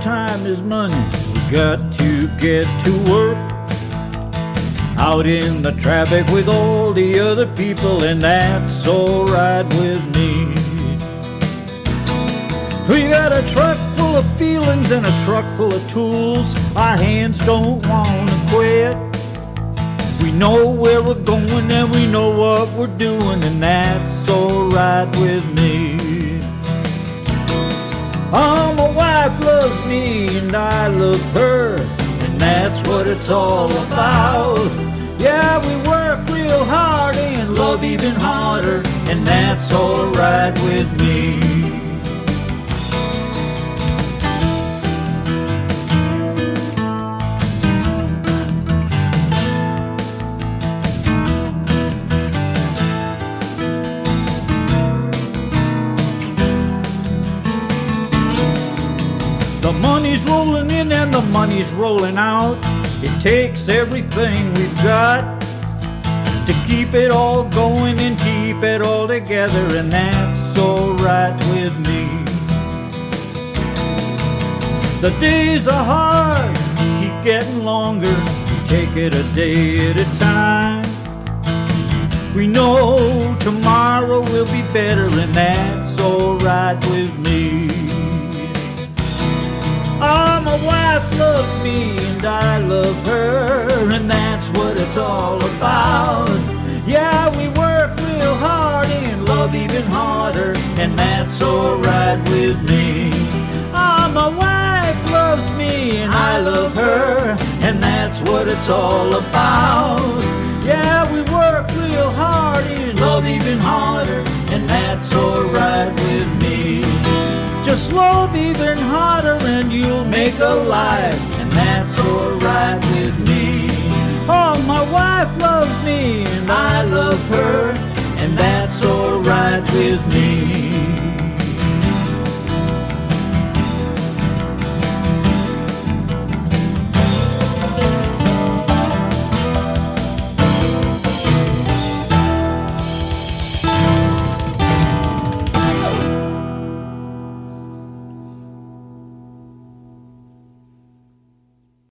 time is money. We got to get to work. Out in the traffic with all the other people, and that's alright with me. We got a truck full of feelings and a truck full of tools. Our hands don't want to quit. We know where we're going and we know what we're doing, and that's alright with me. Oh, my wife loves me and I love her, and that's what it's all about. Yeah, we work real hard and love even harder, and that's alright with me. The money's rolling in and the money's rolling out. It takes everything we've got to keep it all going and keep it all together, and that's alright with me. The days are hard, keep getting longer. We take it a day at a time. We know tomorrow will be better, and that's alright with me. Oh, my wife loves me and I love her, and that's what it's all about. Yeah, we work real hard and love even harder, and that's alright with me. Oh, my wife loves me and I love her, and that's what it's all about. Yeah, we work real hard and love even harder, and that's alright with me. Just love even harder and you'll make a life, and that's alright with me. Oh, my wife loves me and I love her, and that's alright with me.